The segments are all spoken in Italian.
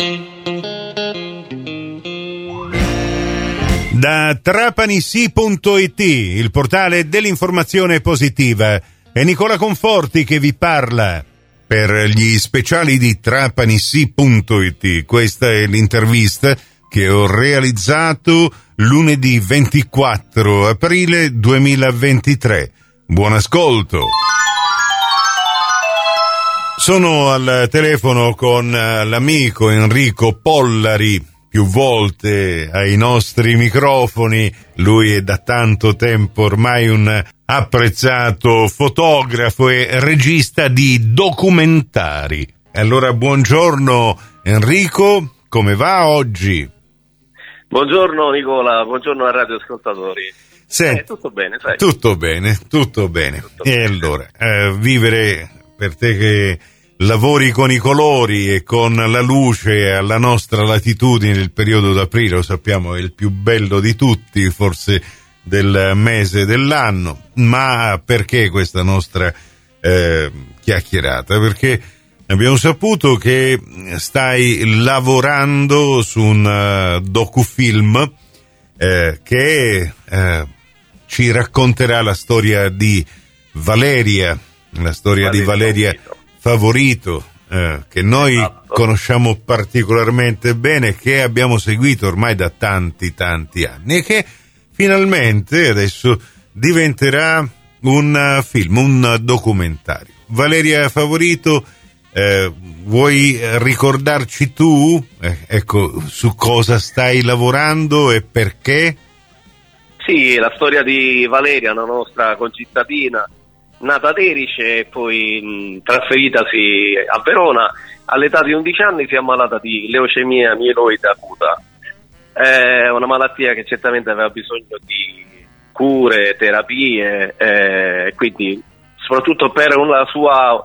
Da trapanissi.it, il portale dell'informazione positiva, è Nicola Conforti che vi parla. Per gli speciali di trapanissi.it, questa è l'intervista che ho realizzato lunedì 24 aprile 2023. Buon ascolto. Sono al telefono con l'amico Enrico Pollari, più volte ai nostri microfoni. Lui è da tanto tempo ormai un apprezzato fotografo e regista di documentari. Allora, buongiorno Enrico, come va oggi? Buongiorno Nicola, buongiorno a radioascoltatori. Tutto bene, sai? Tutto bene. E allora, vivere per te che lavori con i colori e con la luce alla nostra latitudine, il periodo d'aprile, lo sappiamo, è il più bello di tutti, forse del mese dell'anno. Ma perché questa nostra chiacchierata? Perché abbiamo saputo che stai lavorando su un docufilm che ci racconterà la storia di Valeria, di Valeria Favorito, che noi conosciamo particolarmente bene, che abbiamo seguito ormai da tanti anni e che finalmente adesso diventerà un film, un documentario. Valeria Favorito, vuoi ricordarci tu, su cosa stai lavorando e perché? Sì, la storia di Valeria, una nostra concittadina, nata ad Erice e poi trasferitasi a Verona. All'età di 11 anni si è ammalata di leucemia mieloide acuta. È una malattia che certamente aveva bisogno di cure, terapie, quindi soprattutto per la sua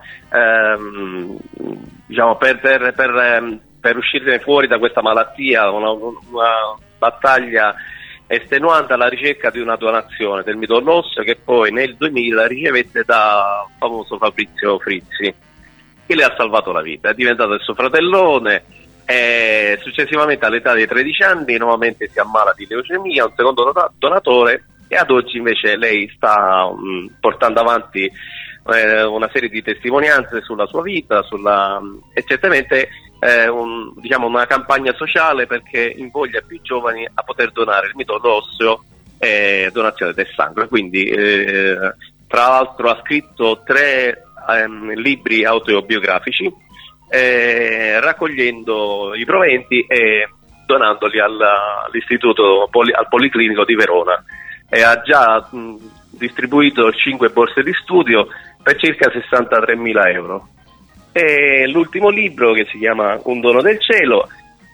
per uscire fuori da questa malattia, una battaglia estenuante alla ricerca di una donazione del midollo osseo che poi nel 2000 ricevette da famoso Fabrizio Frizzi, che le ha salvato la vita. È diventato il suo fratellone e successivamente all'età dei 13 anni nuovamente si ammala di leucemia, un secondo donatore, e ad oggi invece lei sta portando avanti una serie di testimonianze sulla sua vita, e certamente una campagna sociale perché invoglia più giovani a poter donare il midollo osseo e donazione del sangue. Quindi tra l'altro ha scritto 3 libri autobiografici, raccogliendo i proventi e donandoli all'istituto al Policlinico di Verona, e ha già distribuito 5 borse di studio per circa 63.000 euro. E l'ultimo libro, che si chiama Un dono del cielo,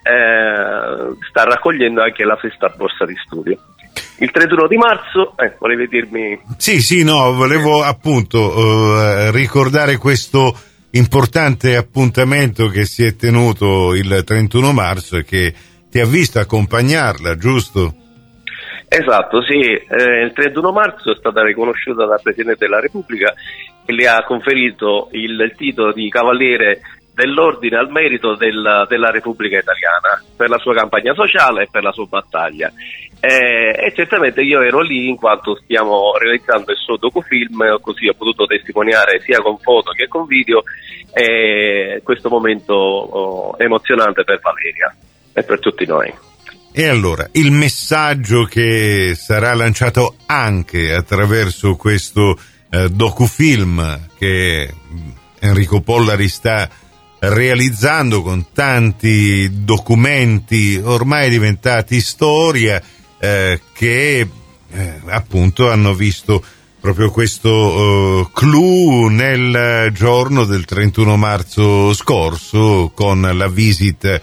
sta raccogliendo anche la 6ª borsa di studio. Il 31 di marzo, volevi dirmi? Volevo appunto ricordare questo importante appuntamento che si è tenuto il 31 marzo e che ti ha visto accompagnarla, giusto? Esatto, sì. Il 31 marzo è stata riconosciuta dal Presidente della Repubblica, che le ha conferito il titolo di Cavaliere dell'Ordine al Merito della Repubblica Italiana per la sua campagna sociale e per la sua battaglia. E certamente io ero lì in quanto stiamo realizzando il suo docufilm, così ho potuto testimoniare sia con foto che con video questo momento emozionante per Valeria e per tutti noi. E allora, il messaggio che sarà lanciato anche attraverso questo docufilm che Enrico Pollari sta realizzando con tanti documenti ormai diventati storia, che appunto hanno visto proprio questo clou nel giorno del 31 marzo scorso, con la visita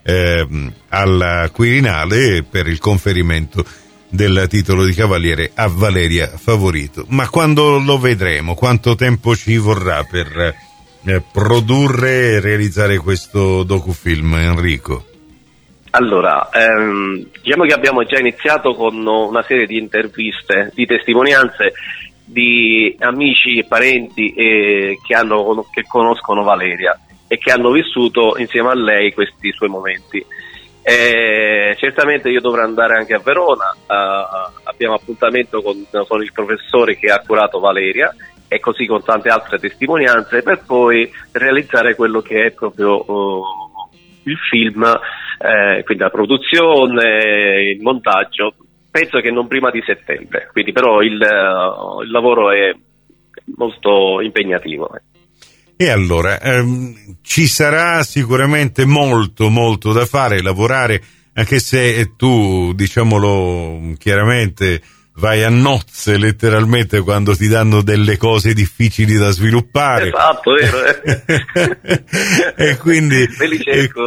al Quirinale per il conferimento del titolo di cavaliere a Valeria Favorito. Ma quando lo vedremo? Quanto tempo ci vorrà per produrre e realizzare questo docufilm, Enrico? Allora, diciamo che abbiamo già iniziato con una serie di interviste, di testimonianze di amici e parenti che conoscono Valeria. e che hanno vissuto insieme a lei questi suoi momenti. Certamente io dovrò andare anche a Verona, abbiamo appuntamento con il professore che ha curato Valeria e così con tante altre testimonianze, per poi realizzare quello che è proprio il film, quindi la produzione, il montaggio, penso che non prima di settembre, quindi però il lavoro è molto impegnativo. E allora, ci sarà sicuramente molto da fare, lavorare, anche se tu, diciamolo chiaramente, vai a nozze letteralmente quando ti danno delle cose difficili da sviluppare. Esatto, vero. E quindi me li cerco.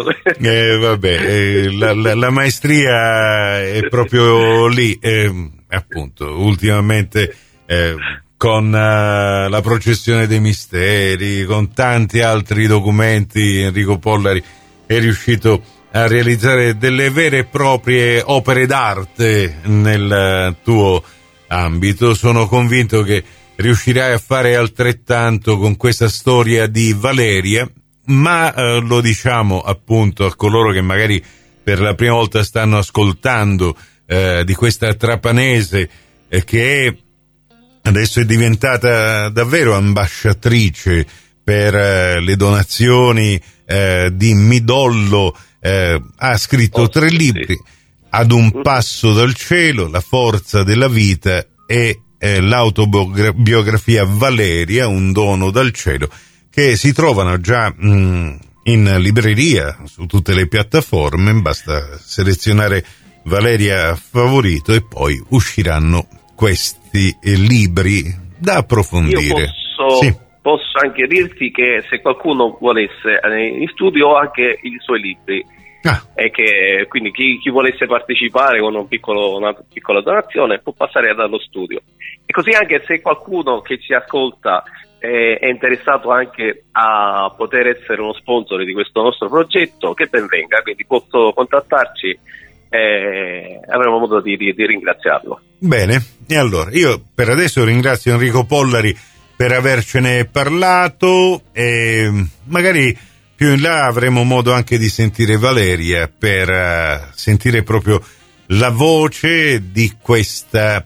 La maestria è proprio lì, appunto, ultimamente con la processione dei misteri, con tanti altri documenti, Enrico Pollari è riuscito a realizzare delle vere e proprie opere d'arte nel tuo ambito. Sono convinto che riuscirai a fare altrettanto con questa storia di Valeria, ma lo diciamo appunto a coloro che magari per la prima volta stanno ascoltando di questa trapanese che adesso è diventata davvero ambasciatrice per le donazioni di midollo. Ha scritto 3 libri, Ad un passo dal cielo, La forza della vita e l'autobiografia Valeria, un dono dal cielo, che si trovano già in libreria su tutte le piattaforme. Basta selezionare Valeria Favorito e poi usciranno questi libri da approfondire. Io posso anche dirti che se qualcuno volesse in studio ho anche i suoi libri, e che quindi chi volesse partecipare con una piccola donazione può passare dallo studio. E così anche se qualcuno che ci ascolta è interessato anche a poter essere uno sponsor di questo nostro progetto, che ben venga, quindi posso contattarci e avremo modo di ringraziarlo. Bene, e allora io per adesso ringrazio Enrico Pollari per avercene parlato, e magari più in là avremo modo anche di sentire Valeria per sentire proprio la voce di questa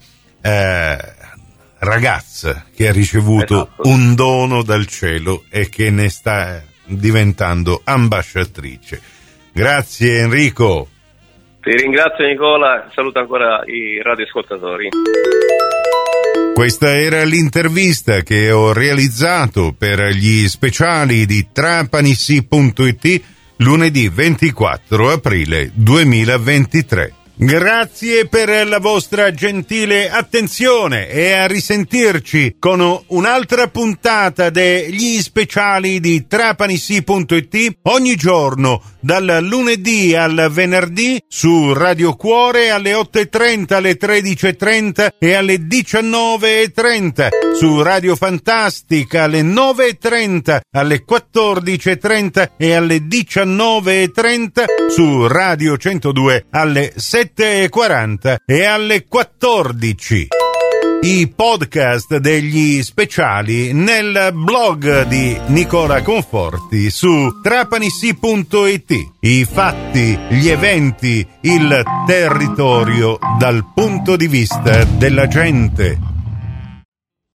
ragazza che ha ricevuto un dono dal cielo e che ne sta diventando ambasciatrice. Grazie Enrico. Ti ringrazio Nicola, saluto ancora i radioascoltatori. Questa era l'intervista che ho realizzato per gli speciali di Trapanissi.it lunedì 24 aprile 2023. Grazie per la vostra gentile attenzione e a risentirci con un'altra puntata degli speciali di Trapanissi.it ogni giorno dal lunedì al venerdì su Radio Cuore alle 8:30, alle 13:30 e alle 19:30, su Radio Fantastica alle 9:30, alle 14:30 e alle 19:30, su Radio 102 alle 7:40 e alle 14. I podcast degli speciali nel blog di Nicola Conforti su Trapanissi.it. I fatti, gli eventi, il territorio dal punto di vista della gente.